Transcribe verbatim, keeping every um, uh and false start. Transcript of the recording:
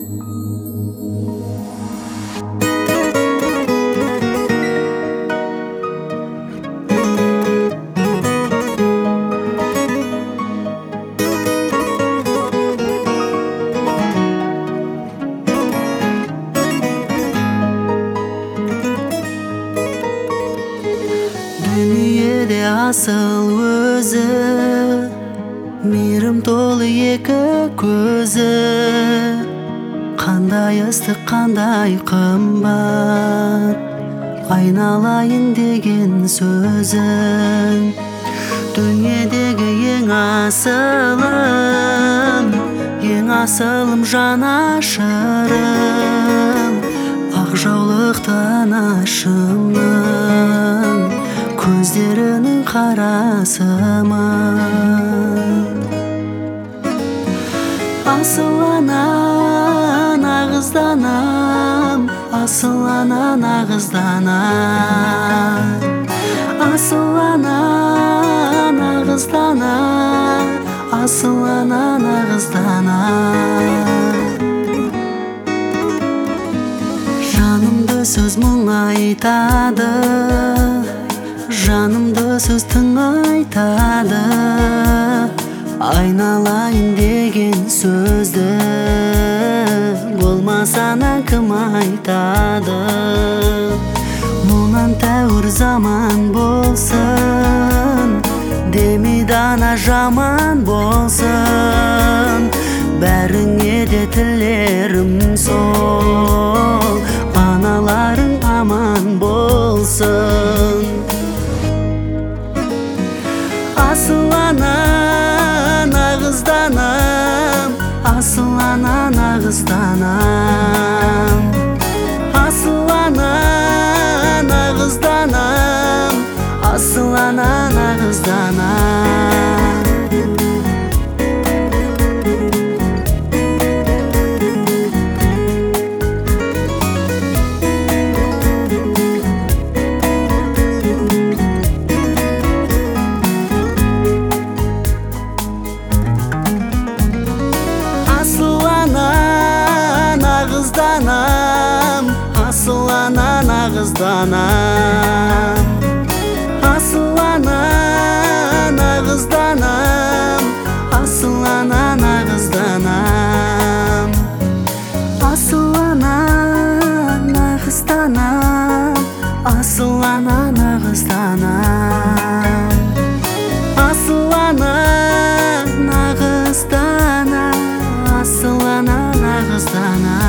Dünyada asıl özü, mейірім толы екі көзі. Қандай ыстық, қандай қымбат, айналайын деген сөзің. Дүниедегі ең асылым, ең асылым жанашырым, ақ жаулықты анашымның көздерінің қарасымын. Асыл ана, нағыз данам, асыл ана, нағыз данам. Асыл ана, нағыз данам, асыл ана, нағыз данам. Жанымды сөз мұң айтады, жанымды сөз тың айтады, айналайын деген сөзді болмасана кім айтады. Мұнан тәуір заман болсын, демейді ана жаман болсын, бәріңе де тілерім сол, аналарың аман болсын. Асыл ана, нағыз данам, асыл ана, нағыз данам. Асыл ана, нағыз данам, асыл ана, нағыз данам. Асыл ана, нағыз данам. Асыл ана, нағыз данам, асыл ана, нағыз данам. Асыл ана, нағыз данам, асыл ана, нағыз данам. Асыл ана, нағыз данам, асыл ана, нағыз данам.